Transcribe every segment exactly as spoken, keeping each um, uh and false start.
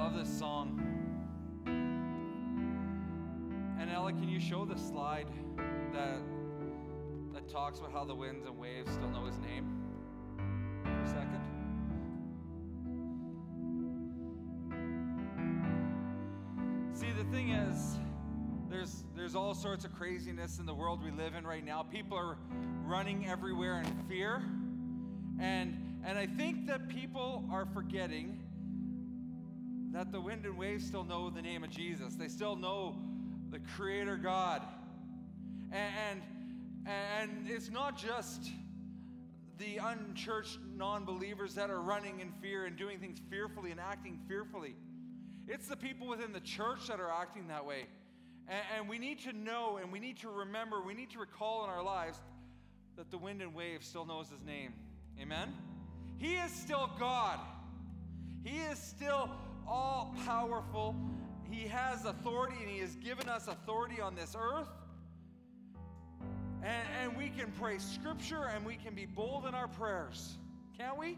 love this song. And Ella, can you show the slide that that talks about how the winds and waves still know his name for a second? See, the thing is, there's there's all sorts of craziness in the world we live in right now. People are running everywhere in fear. And and I think that people are forgetting that the wind and waves still know the name of Jesus. They still know the Creator God. And, and, and it's not just the unchurched non-believers that are running in fear and doing things fearfully and acting fearfully. It's the people within the church that are acting that way. And, and we need to know and we need to remember, we need to recall in our lives that the wind and wave still knows his name. Amen? He is still God. He is still all-powerful. He has authority, and he has given us authority on this earth. And, and we can pray scripture, and we can be bold in our prayers. Can't we?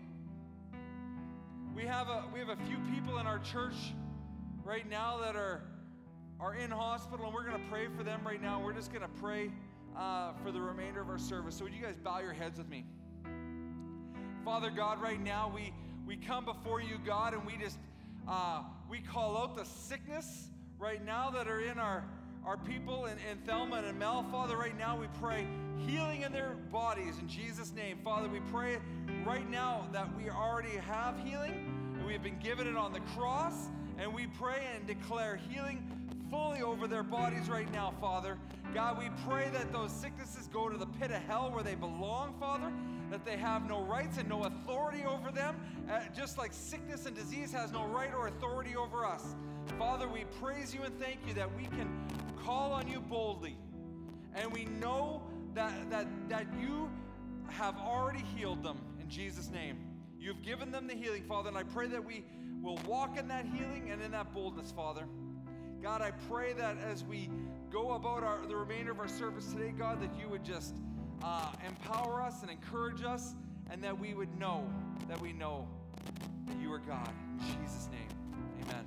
We have a we have a few people in our church right now that are are in hospital, and we're going to pray for them right now. We're just going to pray uh, for the remainder of our service. So would you guys bow your heads with me? Father God, right now we we come before you, God, and we just uh, we call out the sickness right now that are in our our people in, in Thelma and Mel. Father, right now we pray healing in their bodies in Jesus' name. Father, we pray right now that we already have healing and we have been given it on the cross, and we pray and declare healing fully over their bodies right now, Father. God, we pray that those sicknesses go to the pit of hell where they belong, Father, that they have no rights and no authority over them, uh, just like sickness and disease has no right or authority over us. Father, we praise you and thank you that we can call on you boldly, and we know that, that, that you have already healed them in Jesus' name. You've given them the healing, Father, and I pray that we will walk in that healing and in that boldness, Father. God, I pray that as we go about our, the remainder of our service today, God, that you would just uh, empower us and encourage us, and that we would know that we know that you are God. In Jesus' name, amen.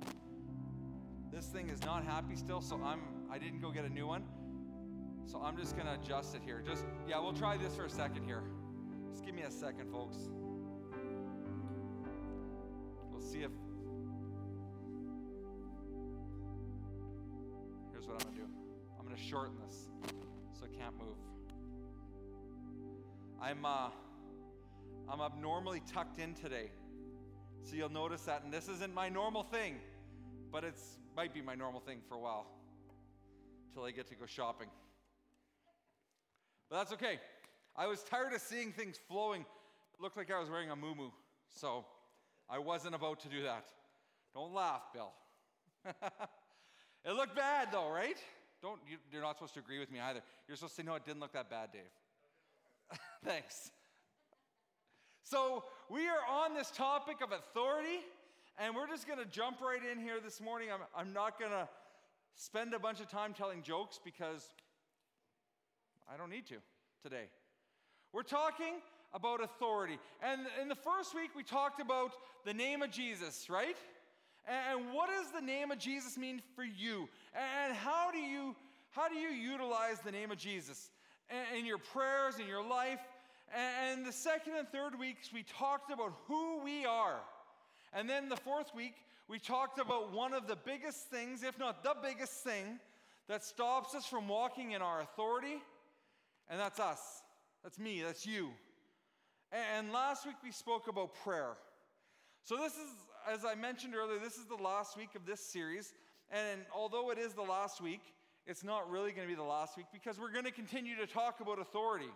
This thing is not happy still, so I'm, I didn't go get a new one. So I'm just going to adjust it here. Just, yeah, we'll try this for a second here. Just give me a second, folks. We'll see if... Here's what I'm going to do. I'm going to shorten this so it can't move. I'm, uh, I'm abnormally tucked in today. So you'll notice that, and this isn't my normal thing, but it's might be my normal thing for a while until I get to go shopping. But that's okay. I was tired of seeing things flowing. It looked like I was wearing a muumuu, so I wasn't about to do that. Don't laugh, Bill. It looked bad though, right? Don't you, you're not supposed to agree with me either. You're supposed to say, no, it didn't look that bad, Dave. Thanks. So we are on this topic of authority, and we're just going to jump right in here this morning. I'm, I'm not going to spend a bunch of time telling jokes because I don't need to today. We're talking about authority. And in the first week, we talked about the name of Jesus, right? And what does the name of Jesus mean for you? And how do you, how do you utilize the name of Jesus in your prayers, in your life? And the second and third weeks, we talked about who we are. And then the fourth week, we talked about one of the biggest things, if not the biggest thing, that stops us from walking in our authority, and that's us. That's me, that's you. And last week, we spoke about prayer. So this is, as I mentioned earlier, this is the last week of this series, and although it is the last week, it's not really going to be the last week because we're going to continue to talk about authority.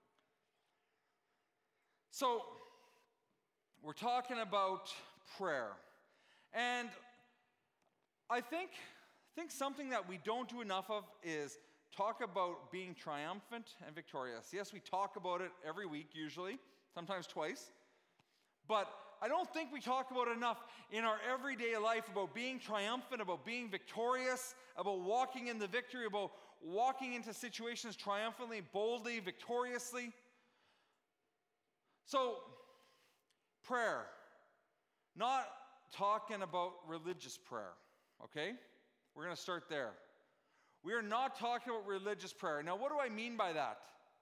So, we're talking about prayer. And I think, think something that we don't do enough of is talk about being triumphant and victorious. Yes, we talk about it every week usually, sometimes twice. But I don't think we talk about it enough in our everyday life about being triumphant, about being victorious, about walking in the victory, about walking into situations triumphantly, boldly, victoriously. So, prayer. Not talking about religious prayer, okay? We're going to start there. We are not talking about religious prayer. Now, what do I mean by that?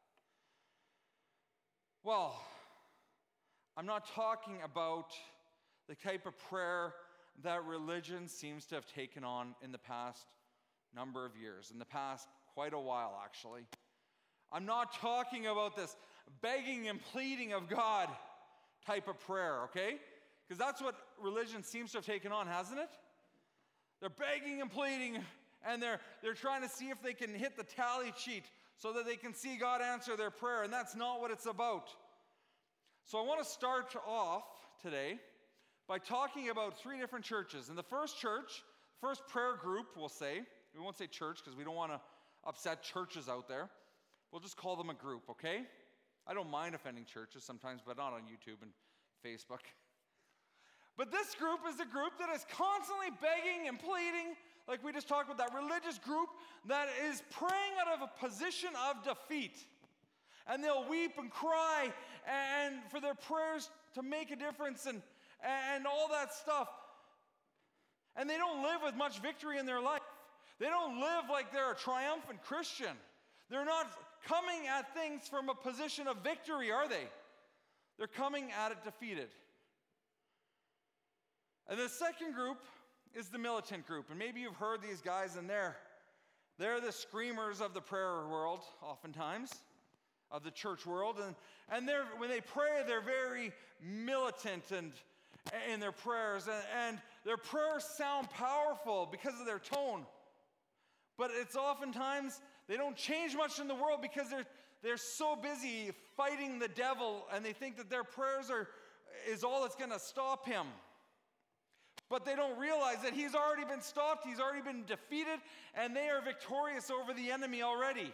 Well, I'm not talking about the type of prayer that religion seems to have taken on in the past number of years, in the past quite a while, actually. I'm not talking about this begging and pleading of God type of prayer, okay? Because that's what religion seems to have taken on, hasn't it? They're begging and pleading, and they're, they're trying to see if they can hit the tally sheet so that they can see God answer their prayer, and that's not what it's about. So I want to start off today by talking about three different churches. And the first church, first prayer group, we'll say, we won't say church because we don't want to upset churches out there. We'll just call them a group, okay? I don't mind offending churches sometimes, but not on YouTube and Facebook. But this group is a group that is constantly begging and pleading, like we just talked about, that religious group that is praying out of a position of defeat. And they'll weep and cry and for their prayers to make a difference and, and all that stuff. And they don't live with much victory in their life. They don't live like they're a triumphant Christian. They're not coming at things from a position of victory, are they? They're coming at it defeated. And the second group is the militant group. And maybe you've heard these guys, and they're, they're the screamers of the prayer world, oftentimes, of the church world. And, and they're, when they pray, they're very militant and in their prayers. And, and their prayers sound powerful because of their tone. But it's oftentimes, they don't change much in the world because they're, they're so busy fighting the devil, and they think that their prayers are is all that's going to stop him. But they don't realize that he's already been stopped, he's already been defeated, and they are victorious over the enemy already.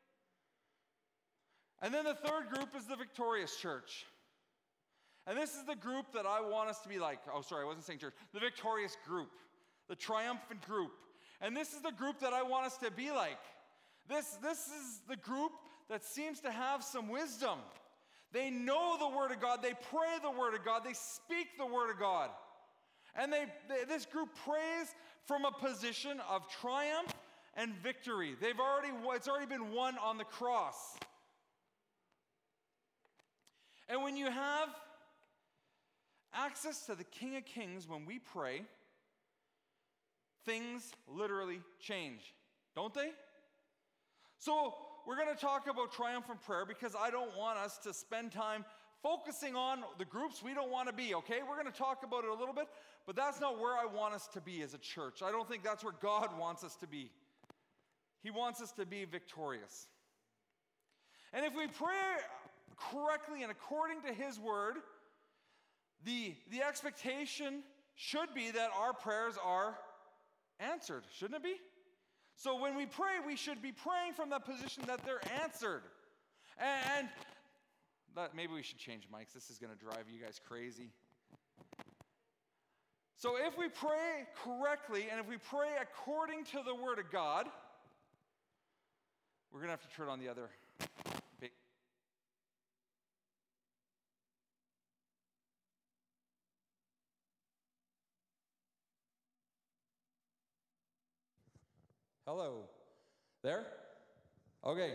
And then the third group is the victorious church. And this is the group that I want us to be like. Oh, sorry, I wasn't saying church. The victorious group, the triumphant group. And this is the group that I want us to be like. This, this is the group that seems to have some wisdom. They know the Word of God. They pray the Word of God. They speak the Word of God. And they, they this group prays from a position of triumph and victory. They've already, it's already been won on the cross. And when you have access to the King of Kings when we pray, things literally change, don't they? So we're going to talk about triumphant prayer because I don't want us to spend time focusing on the groups we don't want to be, okay? We're going to talk about it a little bit, but that's not where I want us to be as a church. I don't think that's where God wants us to be. He wants us to be victorious. And if we pray correctly and according to His Word, the, the expectation should be that our prayers are answered, shouldn't it be? So when we pray, we should be praying from the position that they're answered. And that, maybe we should change mics. This is going to drive you guys crazy. So if we pray correctly, and if we pray according to the Word of God, we're going to have to turn on the other big. Hello. There? Okay.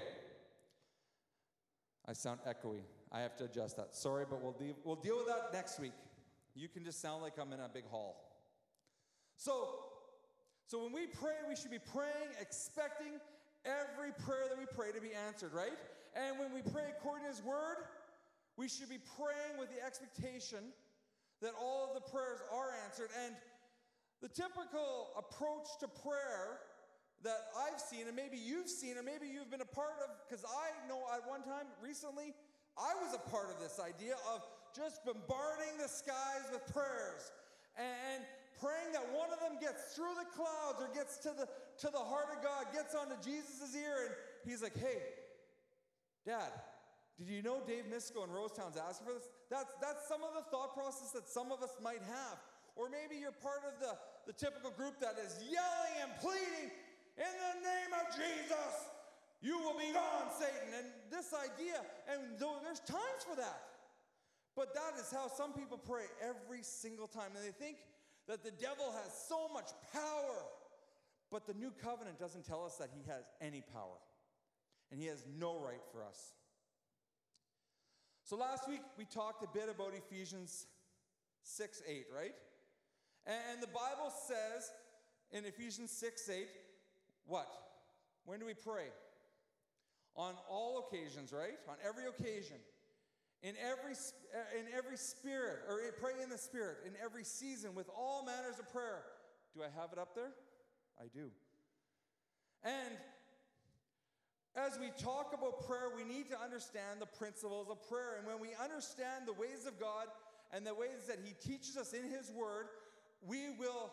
I sound echoey. I have to adjust that. Sorry, but we'll deal, we'll deal with that next week. You can just sound like I'm in a big hall. So, so when we pray, we should be praying, expecting every prayer that we pray to be answered, right? And when we pray according to His Word, we should be praying with the expectation that all of the prayers are answered. And the typical approach to prayer that I've seen, and maybe you've seen, or maybe you've been a part of, because I know at one time recently, I was a part of this idea of just bombarding the skies with prayers and praying that one of them gets through the clouds or gets to the to the heart of God, gets onto Jesus' ear, and he's like, hey, Dad, did you know Dave Misko in Rosetown's asking for this? That's, that's some of the thought process that some of us might have. Or maybe you're part of the, the typical group that is yelling and pleading, in the name of Jesus, you will be gone, Satan. And this idea, and there's times for that. But that is how some people pray every single time. And they think that the devil has so much power. But the new covenant doesn't tell us that he has any power. And he has no right for us. So last week we talked a bit about Ephesians six eight, right? And the Bible says in Ephesians six eight, what? When do we pray? On all occasions, right? On every occasion. In every, in every spirit, or pray in the Spirit, in every season, with all manners of prayer. Do I have it up there? I do. And as we talk about prayer, we need to understand the principles of prayer. And when we understand the ways of God and the ways that he teaches us in his word, we will,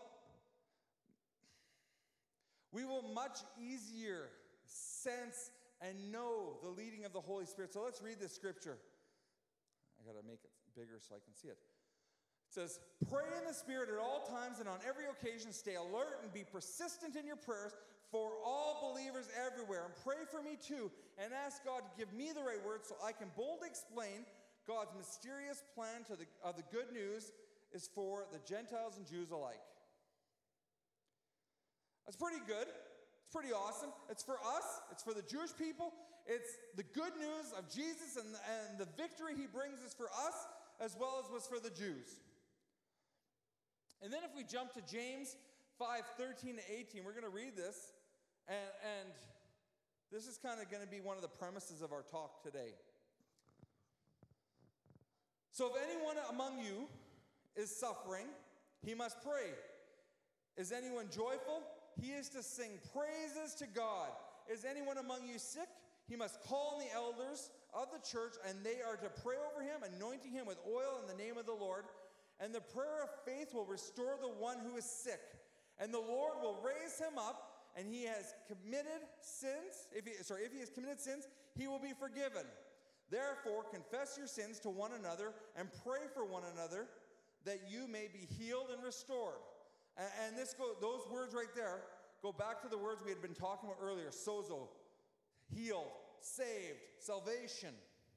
we will much easier sense and know the leading of the Holy Spirit. So let's read this scripture. I got to make it bigger so I can see it. It says, pray in the Spirit at all times and on every occasion stay alert and be persistent in your prayers for all believers everywhere. And pray for me too and ask God to give me the right words so I can boldly explain God's mysterious plan to the, of the good news is for the Gentiles and Jews alike. That's pretty good. It's pretty awesome. It's for us. It's for the Jewish people. It's the good news of Jesus and, and the victory he brings is for us as well as was for the Jews. And then if we jump to James five thirteen to eighteen, we're going to read this. And, and this is kind of going to be one of the premises of our talk today. So if anyone among you is suffering, he must pray. Is anyone joyful? He is to sing praises to God. Is anyone among you sick? He must call on the elders of the church, and they are to pray over him, anointing him with oil in the name of the Lord. And the prayer of faith will restore the one who is sick. And the Lord will raise him up, and he has committed sins. If he, sorry, if he has committed sins, he will be forgiven. Therefore, confess your sins to one another and pray for one another that you may be healed and restored. And, and this go, those words right there go back to the words we had been talking about earlier. Sozo, healed, saved, salvation.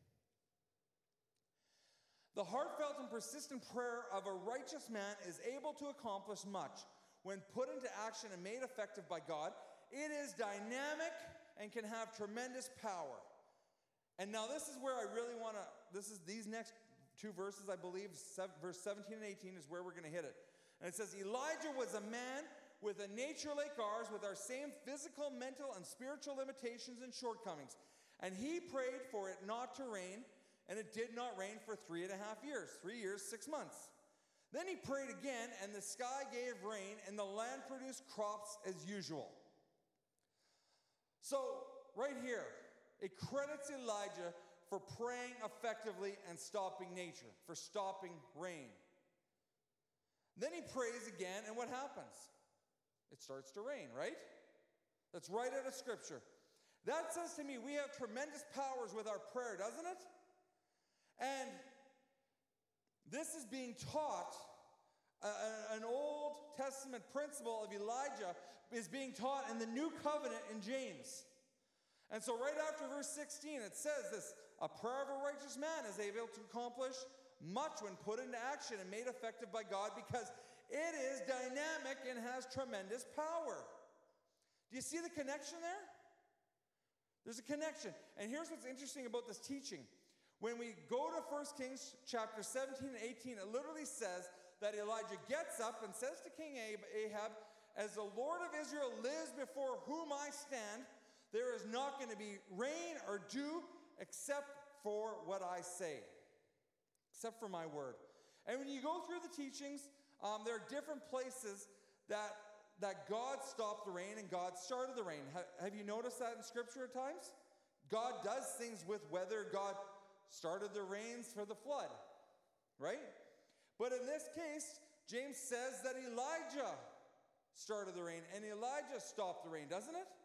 The heartfelt and persistent prayer of a righteous man is able to accomplish much. When put into action and made effective by God, it is dynamic and can have tremendous power. And now this is where I really want to, this is these next two verses, I believe, seven, verse seventeen and eighteen is where we're going to hit it. And it says, Elijah was a man with a nature like ours, with our same physical, mental, and spiritual limitations and shortcomings. And he prayed for it not to rain, and it did not rain for three and a half years. Three years, six months. Then he prayed again, and the sky gave rain, and the land produced crops as usual. So, right here, it credits Elijah for praying effectively and stopping nature, for stopping rain. Then he prays again, and what happens? It starts to rain, right? That's right out of Scripture. That says to me, we have tremendous powers with our prayer, doesn't it? And this is being taught, uh, an Old Testament principle of Elijah is being taught in the New Covenant in James. And so right after verse sixteen, it says this, a prayer of a righteous man is able to accomplish much when put into action and made effective by God, because it is dynamic and has tremendous power. Do you see the connection there? There's a connection. And here's what's interesting about this teaching. When we go to First Kings chapter seventeen and eighteen, it literally says that Elijah gets up and says to King Ahab, as the Lord of Israel lives before whom I stand, there is not going to be rain or dew except for what I say, except for my word. And when you go through the teachings, um, there are different places that, that God stopped the rain and God started the rain. Ha- have you noticed that in Scripture at times? God does things with weather. God started the rains for the flood, right? But in this case, James says that Elijah started the rain and Elijah stopped the rain, doesn't it?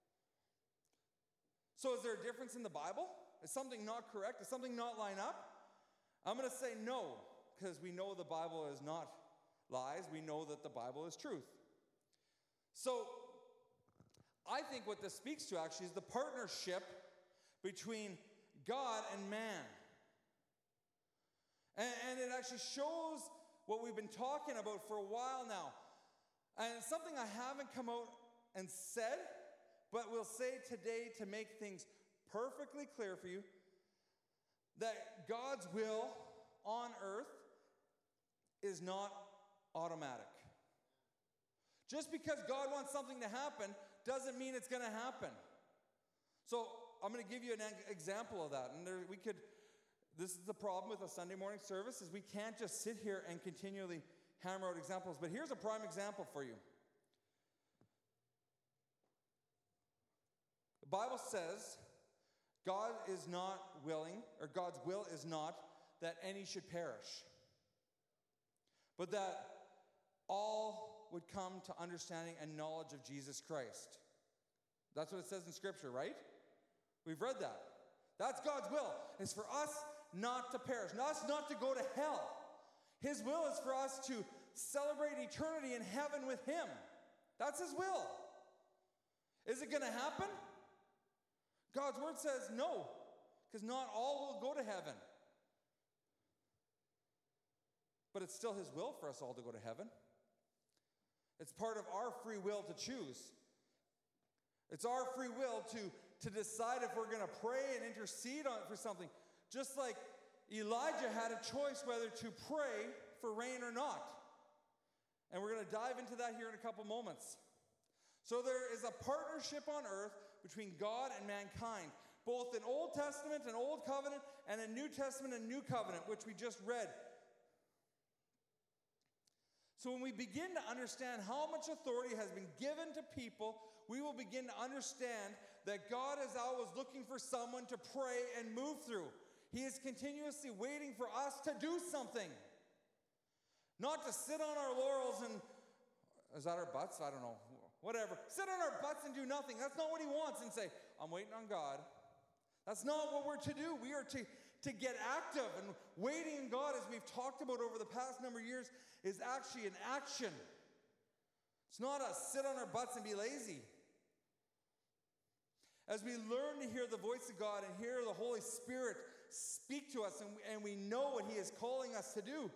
So is there a difference in the Bible? Is something not correct? Does something not line up? I'm going to say no, because we know the Bible is not lies. We know that the Bible is truth. So I think what this speaks to actually is the partnership between God and man. And, and it actually shows what we've been talking about for a while now. And it's something I haven't come out and said, but we'll say today to make things perfectly clear for you, that God's will on earth is not automatic. Just because God wants something to happen doesn't mean it's going to happen. So I'm going to give you an example of that. And there, we could, this is the problem with a Sunday morning service, is we can't just sit here and continually hammer out examples. But here's a prime example for you. The Bible says God is not willing, or God's will is not that any should perish, but that all would come to understanding and knowledge of Jesus Christ. That's what it says in Scripture, right? We've read that. That's God's will. It's for us not to perish, not us not to go to hell. His will is for us to celebrate eternity in heaven with Him. That's His will. Is it going to happen? God's word says no, because not all will go to heaven. But it's still His will for us all to go to heaven. It's part of our free will to choose. It's our free will to, to decide if we're going to pray and intercede on, for something. Just like Elijah had a choice whether to pray for rain or not. And we're going to dive into that here in a couple moments. So there is a partnership on earth between God and mankind, both in Old Testament and Old Covenant, and in New Testament and New Covenant, which we just read. So when we begin to understand how much authority has been given to people, we will begin to understand that God is always looking for someone to pray and move through. He is continuously waiting for us to do something. Not to sit on our laurels and, is that our butts? I don't know. Whatever. Sit on our butts and do nothing. That's not what He wants, and say, I'm waiting on God. That's not what we're to do. We are to, to get active. And waiting on God, as we've talked about over the past number of years, is actually an action. It's not a sit on our butts and be lazy. As we learn to hear the voice of God and hear the Holy Spirit speak to us, and, and we know what He is calling us to do,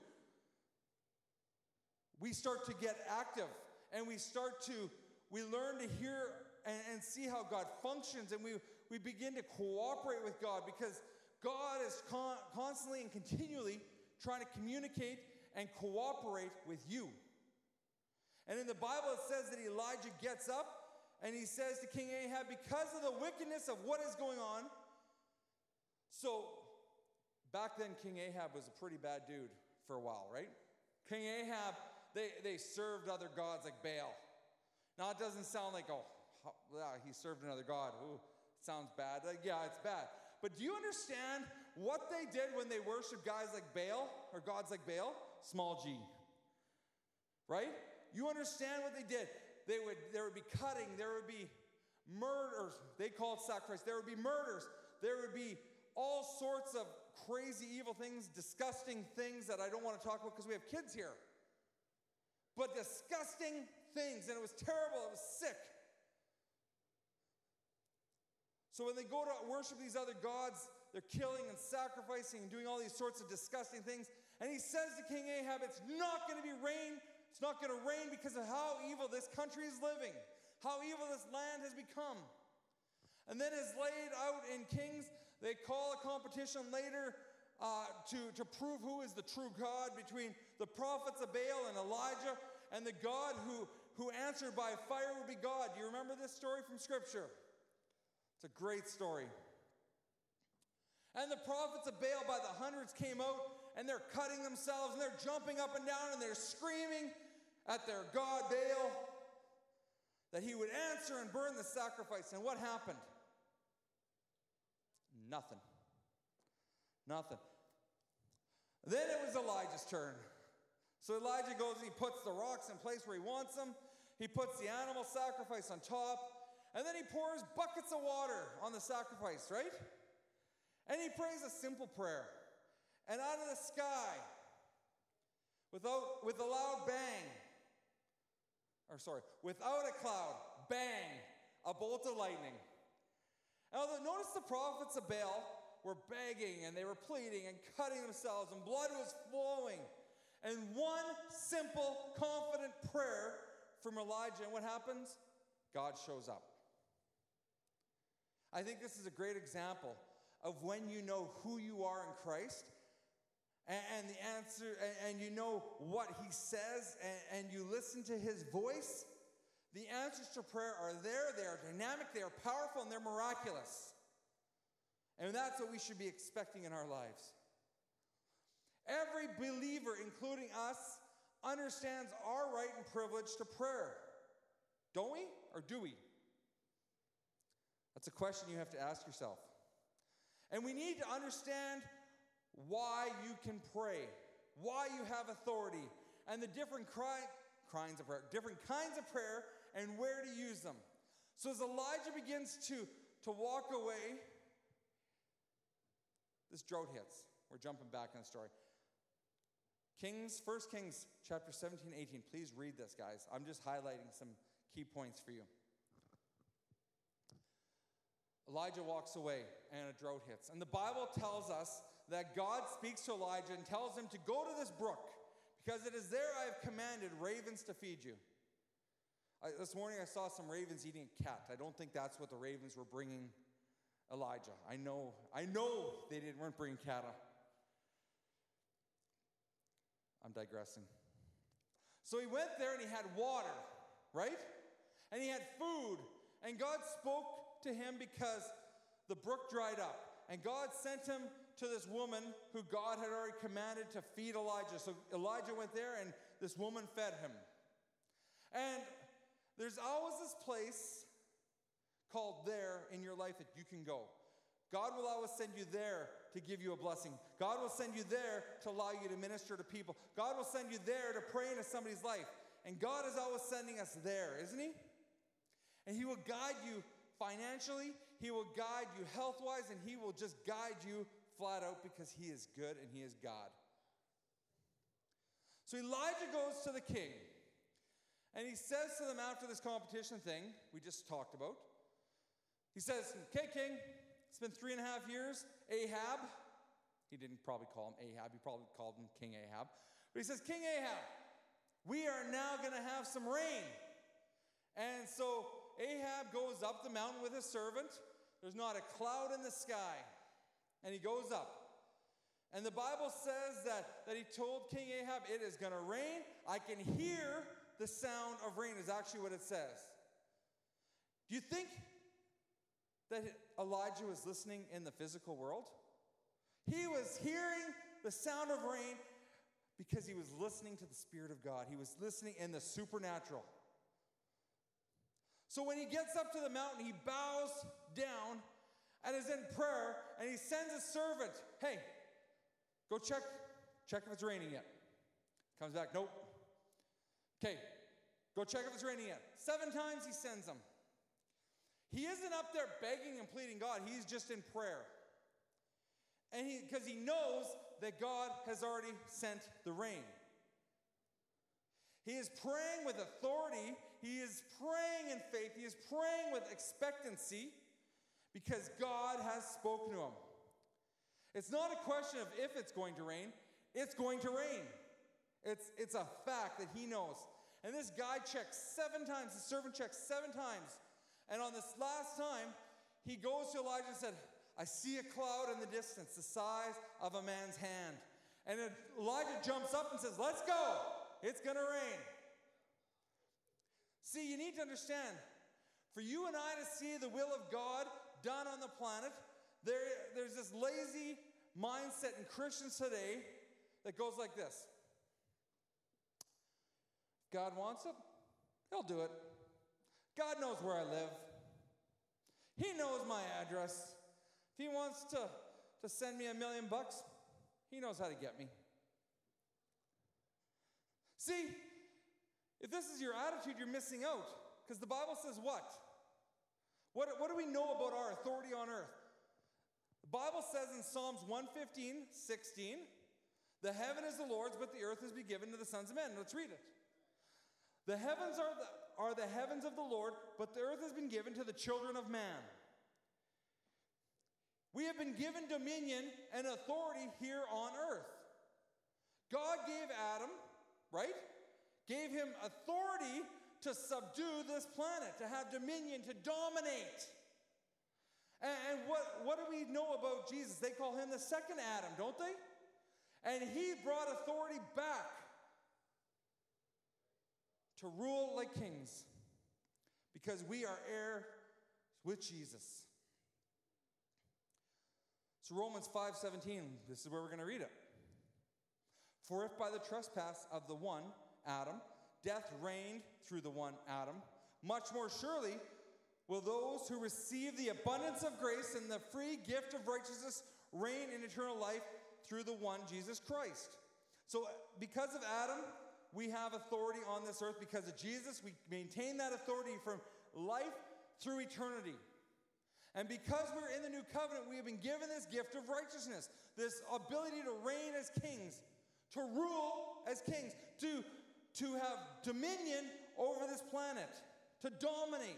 we start to get active, and we start to, we learn to hear and, and see how God functions, and we, we begin to cooperate with God, because God is con- constantly and continually trying to communicate and cooperate with you. And in the Bible it says that Elijah gets up and he says to King Ahab, because of the wickedness of what is going on. So back then King Ahab was a pretty bad dude for a while, right? King Ahab, they, they served other gods like Baal. Now it doesn't sound like, oh, yeah, he served another god. Ooh, sounds bad. Like, yeah, it's bad. But do you understand what they did when they worshiped guys like Baal, or gods like Baal? Small g. Right? You understand what they did. They would, there would be cutting, there would be murders. They called sacrifice. There would be murders. There would be all sorts of crazy, evil things, disgusting things that I don't want to talk about because we have kids here. But disgusting things, and it was terrible, it was sick. So when they go to worship these other gods, they're killing and sacrificing and doing all these sorts of disgusting things. And he says to King Ahab, it's not going to be rain. It's not going to rain because of how evil this country is living, how evil this land has become. And then as laid out in Kings, they call a competition later uh, to, to prove who is the true God between the prophets of Baal and Elijah, and the God who, who answered by fire would be God. Do you remember this story from Scripture? It's a great story. And the prophets of Baal by the hundreds came out, and they're cutting themselves, and they're jumping up and down, and they're screaming at their god Baal that he would answer and burn the sacrifice. And what happened? Nothing. Nothing. Then it was Elijah's turn. So Elijah goes and he puts the rocks in place where he wants them. He puts the animal sacrifice on top. And then he pours buckets of water on the sacrifice, right? And he prays a simple prayer. And out of the sky, without, with a loud bang, or sorry, without a cloud, bang, a bolt of lightning. Now notice the prophets of Baal were begging and they were pleading and cutting themselves, and blood was flowing. And one simple, confident prayer from Elijah, and what happens? God shows up. I think this is a great example of when you know who you are in Christ, and, and the answer, and, and you know what he says, and, and you listen to his voice. The answers to prayer are there, they are dynamic, they are powerful, and they're miraculous. And that's what we should be expecting in our lives. Every believer, including us, understands our right and privilege to prayer. Don't we? Or do we? That's a question you have to ask yourself. And we need to understand why you can pray, why you have authority, and the different cri- kinds of prayer, different kinds of prayer, and where to use them. So as Elijah begins to, to walk away, this drought hits. We're jumping back in the story. Kings, First Kings chapter seventeen, eighteen. Please read this, guys. I'm just highlighting some key points for you. Elijah walks away and a drought hits. And the Bible tells us that God speaks to Elijah and tells him to go to this brook because it is there I have commanded ravens to feed you. I, this morning I saw some ravens eating a cat. I don't think that's what the ravens were bringing Elijah. I know, I know they didn't weren't bringing kata. I'm digressing. So he went there and he had water, right? And he had food. And God spoke to him because the brook dried up. And God sent him to this woman who God had already commanded to feed Elijah. So Elijah went there and this woman fed him. And there's always this place called there in your life that you can go. God will always send you there to give you a blessing. God will send you there to allow you to minister to people. God will send you there to pray into somebody's life. And God is always sending us there, isn't he? And he will guide you financially. He will guide you health-wise. And he will just guide you flat out because he is good and he is God. So Elijah goes to the king. And he says to them after this competition thing we just talked about, he says, okay, king, it's been three and a half years. Ahab, he didn't probably call him Ahab, he probably called him King Ahab. But he says, King Ahab, we are now going to have some rain. And so Ahab goes up the mountain with his servant. There's not a cloud in the sky. And he goes up. And the Bible says that, that he told King Ahab, it is going to rain. I can hear the sound of rain is actually what it says. Do you think that Elijah was listening in the physical world? He was hearing the sound of rain because he was listening to the Spirit of God. He was listening in the supernatural. So when he gets up to the mountain, he bows down and is in prayer, and he sends a servant, hey, go check, check if it's raining yet. Comes back, nope. Okay, go check if it's raining yet. Seven times he sends them. He isn't up there begging and pleading God. He's just in prayer. And he, because he knows that God has already sent the rain. He is praying with authority. He is praying in faith. He is praying with expectancy because God has spoken to him. It's not a question of if it's going to rain. It's going to rain. It's, it's a fact that he knows. And this guy checks seven times. The servant checks seven times. And on this last time, he goes to Elijah and said, I see a cloud in the distance, the size of a man's hand. And then Elijah jumps up and says, let's go. It's going to rain. See, you need to understand, for you and I to see the will of God done on the planet, there, there's this lazy mindset in Christians today that goes like this. If God wants it, he'll do it. God knows where I live. He knows my address. If he wants to, to send me a million bucks, he knows how to get me. See, if this is your attitude, you're missing out. Because the Bible says what? what? What do we know about our authority on earth? The Bible says in Psalms one fifteen, sixteen, the heaven is the Lord's, but the earth has been given to the sons of men. Let's read it. The heavens are the, are the heavens of the Lord, but the earth has been given to the children of man. We have been given dominion and authority here on earth. God God gave Adam, right? Gave him authority to subdue this planet, to have dominion, to dominate. And, and what, what do we know about Jesus? They call him the second Adam, don't they? And he brought authority back to rule like kings because we are heirs with Jesus. So Romans five seventeen, this is where we're going to read it. For if by the trespass of the one, Adam, death reigned through the one, Adam, much more surely will those who receive the abundance of grace and the free gift of righteousness reign in eternal life through the one, Jesus Christ. So because of Adam, we have authority on this earth. Because of Jesus, we maintain that authority from life through eternity. And because we're in the new covenant, we have been given this gift of righteousness, this ability to reign as kings, to rule as kings, to, to have dominion over this planet, to dominate.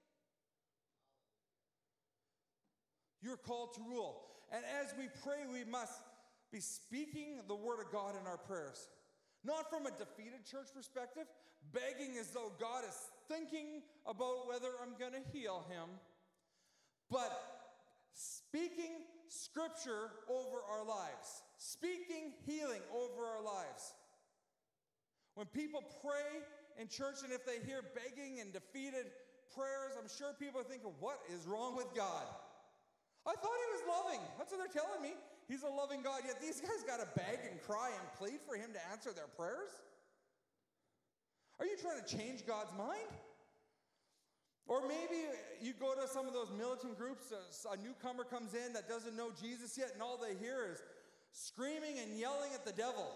You're called to rule. And as we pray, we must be speaking the word of God in our prayers. Not from a defeated church perspective, begging as though God is thinking about whether I'm going to heal him, but speaking scripture over our lives, speaking healing over our lives. When people pray in church and if they hear begging and defeated prayers, I'm sure people are thinking, what is wrong with God? I thought he was loving. That's what they're telling me. He's a loving God, yet these guys got to beg and cry and plead for him to answer their prayers? Are you trying to change God's mind? Or maybe you go to some of those militant groups, a newcomer comes in that doesn't know Jesus yet, and all they hear is screaming and yelling at the devil.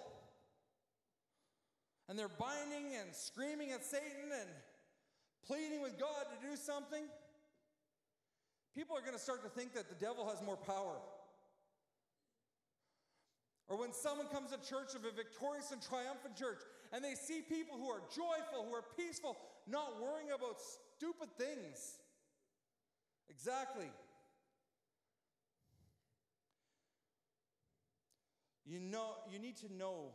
And they're binding and screaming at Satan and pleading with God to do something. People are going to start to think that the devil has more power. Or when someone comes to church of a victorious and triumphant church, and they see people who are joyful, who are peaceful, not worrying about stupid things. Exactly. You know, you need to know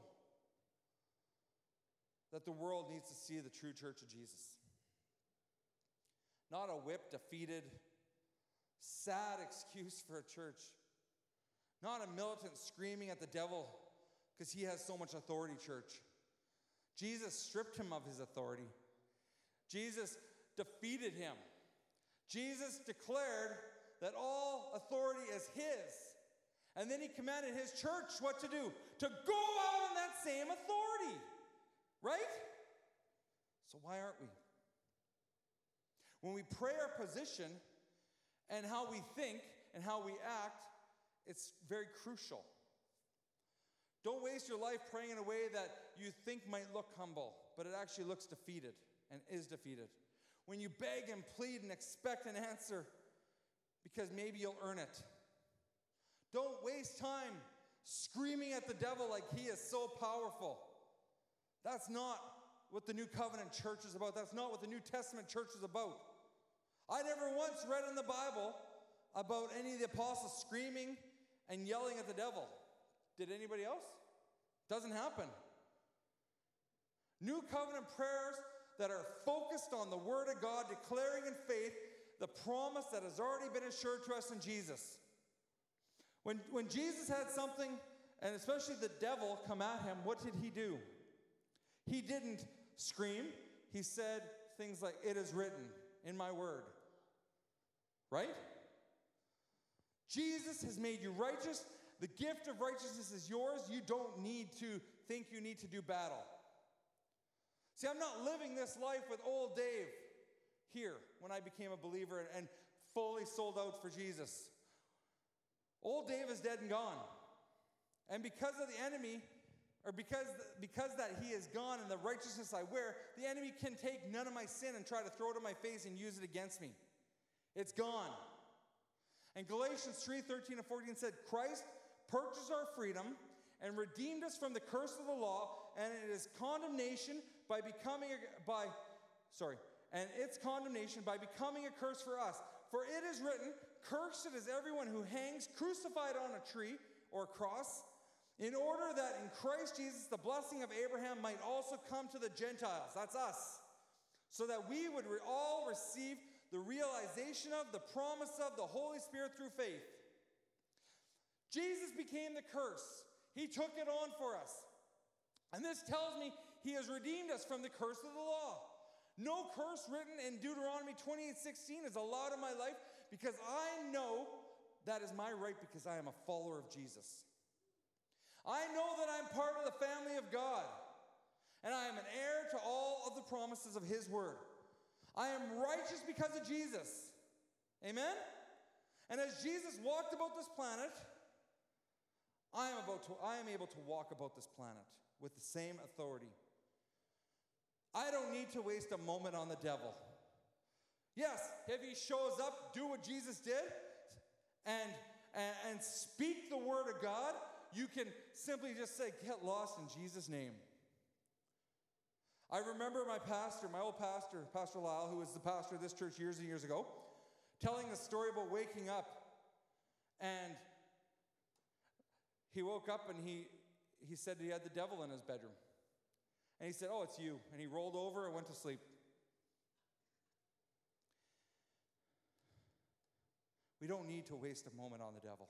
that the world needs to see the true church of Jesus. Not a whipped, defeated, sad excuse for a church. Not a militant screaming at the devil because he has so much authority, church. Jesus stripped him of his authority. Jesus defeated him. Jesus declared that all authority is his. And then he commanded his church what to do? To go out in that same authority. Right? So why aren't we? When we pray our position and how we think and how we act, it's very crucial. Don't waste your life praying in a way that you think might look humble, but it actually looks defeated and is defeated. When you beg and plead and expect an answer because maybe you'll earn it. Don't waste time screaming at the devil like he is so powerful. That's not what the New Covenant church is about. That's not what the New Testament church is about. I never once read in the Bible about any of the apostles screaming and yelling at the devil. Did anybody else? Doesn't happen. New covenant prayers that are focused on the word of God, declaring in faith the promise that has already been assured to us in Jesus. When, when Jesus had something, and especially the devil, come at him, what did he do? He didn't scream. He said things like, "It is written in my word." Right? Jesus has made you righteous. The gift of righteousness is yours. You don't need to think you need to do battle. See, I'm not living this life with old Dave here when I became a believer and, and fully sold out for Jesus. Old Dave is dead and gone. And because of the enemy, or because, because that he is gone and the righteousness I wear, the enemy can take none of my sin and try to throw it in my face and use it against me. It's gone. And Galatians three thirteen and fourteen said, Christ purchased our freedom and redeemed us from the curse of the law, and it is condemnation by becoming a, by sorry, and its condemnation by becoming a curse for us. For it is written, cursed is everyone who hangs crucified on a tree or cross. in order that in Christ Jesus the blessing of Abraham might also come to the Gentiles, that's us, so that we would re- all receive the realization of, the promise of the Holy Spirit through faith. Jesus became the curse. He took it on for us. And this tells me he has redeemed us from the curse of the law. No curse written in Deuteronomy twenty-eight sixteen is allowed in my life because I know that is my right because I am a follower of Jesus. I know that I'm part of the family of God, and I am an heir to all of the promises of his word. I am righteous because of Jesus. Amen? And as Jesus walked about this planet, I am about to I am able to walk about this planet with the same authority. I don't need to waste a moment on the devil. Yes, if he shows up, do what Jesus did and, and, and speak the word of God, you can simply just say, get lost in Jesus' name. I remember my pastor, my old pastor, Pastor Lyle, who was the pastor of this church years and years ago, telling the story about waking up. And he woke up and he, he said he had the devil in his bedroom. And he said, oh, it's you. And he rolled over and went to sleep. We don't need to waste a moment on the devil.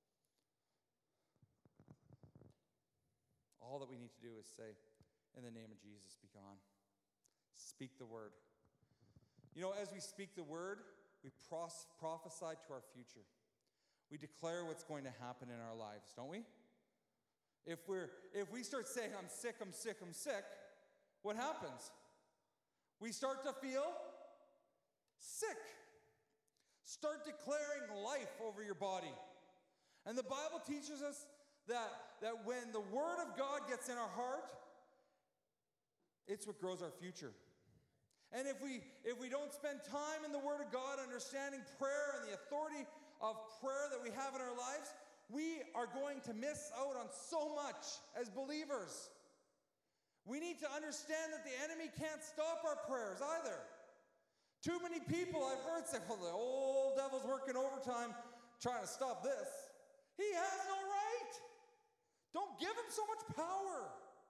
All that we need to do is say, in the name of Jesus, be gone. Speak the word. You know, as we speak the word, we pros- prophesy to our future. We declare what's going to happen in our lives, don't we? If we're if we start saying, I'm sick, I'm sick, I'm sick, what happens? We start to feel sick. Start declaring life over your body. And the Bible teaches us that, that when the word of God gets in our heart, it's what grows our future. And if we if we don't spend time in the word of God, understanding prayer and the authority of prayer that we have in our lives, we are going to miss out on so much as believers. We need to understand that the enemy can't stop our prayers either. Too many people I've heard say, well, the old devil's working overtime trying to stop this. He has no right. Don't give him so much power.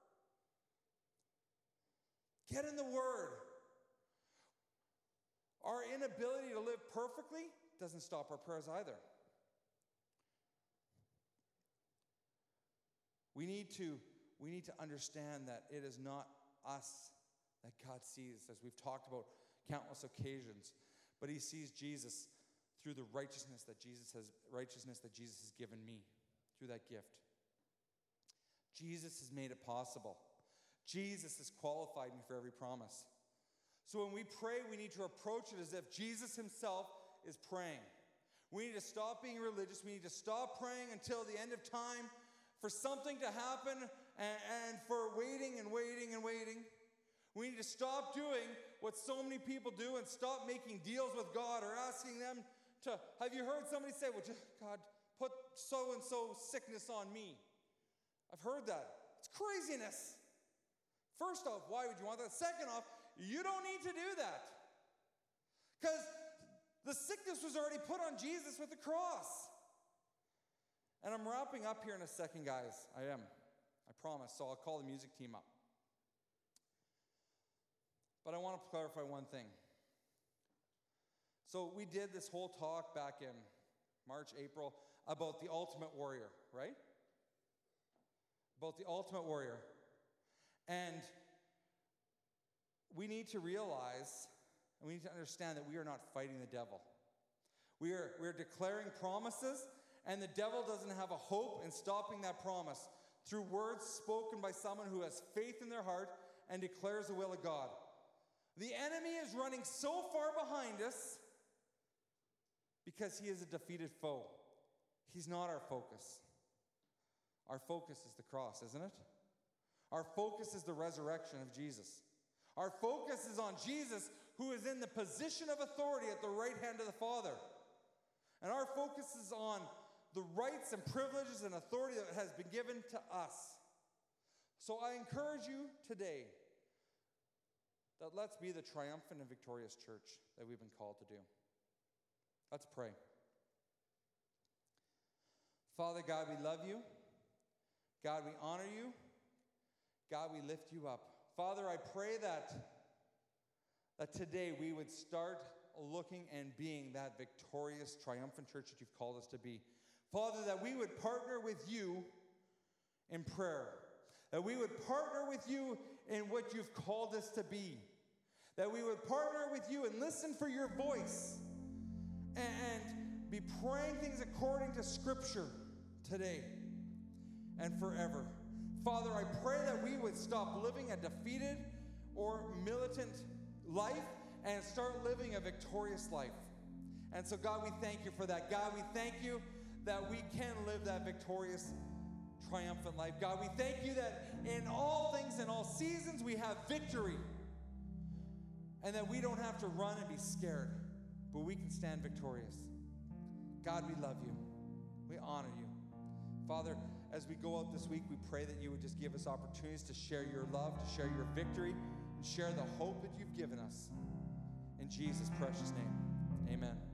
Get in the word. Our inability to live perfectly doesn't stop our prayers either. We need to, we need to understand that it is not us that God sees, as we've talked about countless occasions, but he sees Jesus through the righteousness that Jesus has righteousness that Jesus has given me through that gift. Jesus has made it possible. Jesus has qualified me for every promise. So when we pray, we need to approach it as if Jesus himself is praying. We need to stop being religious. We need to stop praying until the end of time for something to happen and, and for waiting and waiting and waiting. We need to stop doing what so many people do and stop making deals with God or asking them to, have you heard somebody say, well, just, God, put so-and-so sickness on me? I've heard that. It's craziness. First off, why would you want that? Second off, you don't need to do that. Because the sickness was already put on Jesus with the cross. And I'm wrapping up here in a second, guys. I am. I promise. So I'll call the music team up. But I want to clarify one thing. So we did this whole talk back in March, April, about the ultimate warrior, right? About the ultimate warrior. And we need to realize, and we need to understand that we are not fighting the devil. We are, we are declaring promises, and the devil doesn't have a hope in stopping that promise through words spoken by someone who has faith in their heart and declares the will of God. The enemy is running so far behind us because he is a defeated foe. He's not our focus. Our focus is the cross, isn't it? Our focus is the resurrection of Jesus. Our focus is on Jesus, who is in the position of authority at the right hand of the Father. And our focus is on the rights and privileges and authority that has been given to us. So I encourage you today that let's be the triumphant and victorious church that we've been called to do. Let's pray. Father God, we love you. God, we honor you. God, we lift you up. Father, I pray that, that today we would start looking and being that victorious, triumphant church that you've called us to be. Father, that we would partner with you in prayer. That we would partner with you in what you've called us to be. That we would partner with you and listen for your voice. And be praying things according to Scripture today and forever. Father, I pray that we would stop living a defeated or militant life and start living a victorious life. And so, God, we thank you for that. God, we thank you that we can live that victorious, triumphant life. God, we thank you that in all things, in all seasons, we have victory. And that we don't have to run and be scared, but we can stand victorious. God, we love you. We honor you. Father, as we go out this week, we pray that you would just give us opportunities to share your love, to share your victory, and share the hope that you've given us. In Jesus' precious name, amen.